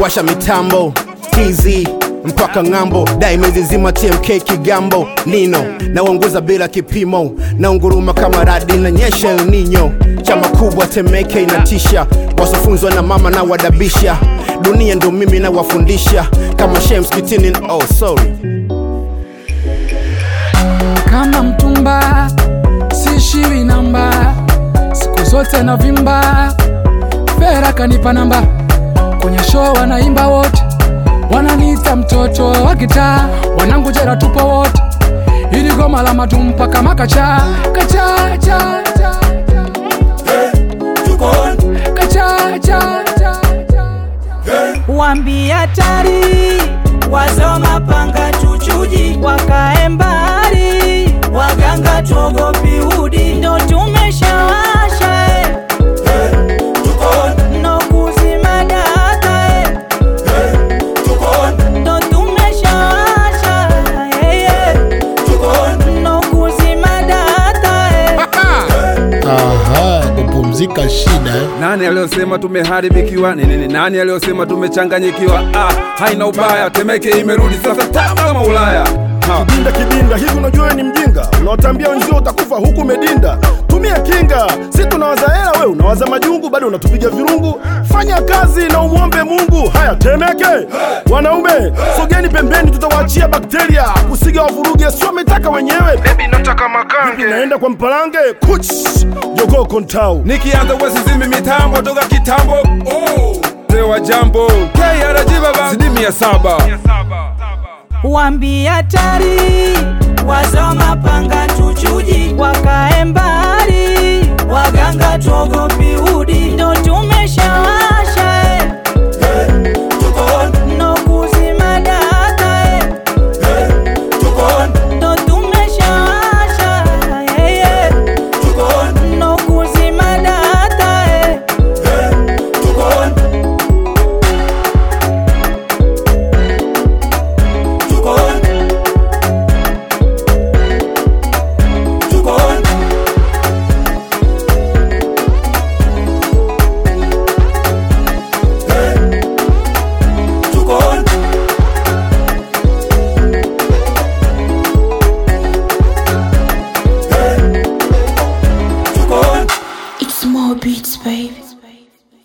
washa mitambo TZ mpaka ngambo, Diamonds zima TMK Kigambo, Nino na wanguza bila kipimo, na unguruma kama radi na nyesha El Nino. Chama kubwa Temeke inatisha, wasofunzwa na mama na wadabisha, dunia ndo mimi na wafundisha, kama Shems kitini kama mtumba sishiwi namba, siku zote na vimba, Fera kanipa namba, kwenye show wanaimba wote, wananiita mtoto wa gitaa, wanangu jera tupo wote, ili goma la matumpa kama kacha kacha cha cha. Tuko on kacha cha cha cha. Wambia tari wazoma panga chuchuji, wakae mbali waganga tuogopi udi, ndo tumeshawasha tuko on no kuzima data tuko on ndo tumeshawasha tuko on no kuzima data Aha, kupumzika shida Nani aliyosema tumeharibikiwa? Nani aliyosema tumechanganyikiwa? Haina ubaya, Temeke imerudi sasa tamu kama Ulaya. Kidinda hivi unajua ni mjinga, unawatambia wenzio utakufa huku umedinda. Tumia kinga, si tunawaza hela, wewe unawaza majungu, bado unatupiga virungu. Fanya kazi na umuombe Mungu. Haya Temeke, wanaume sogeni pembeni, tutawaachia bakteria kusiga wavuruge, sio umetaka wenyewe. Baby nataka makange, naenda kwa mpalange kuch jogo kontau. Nikianza wasizimi mitambo toka kitambo. Tewa jambo KRG baba zidi 700. Wambia tari wazoma panga chuchuji, wakae mbali waganga tuogopi udi, ndo tumeshawasha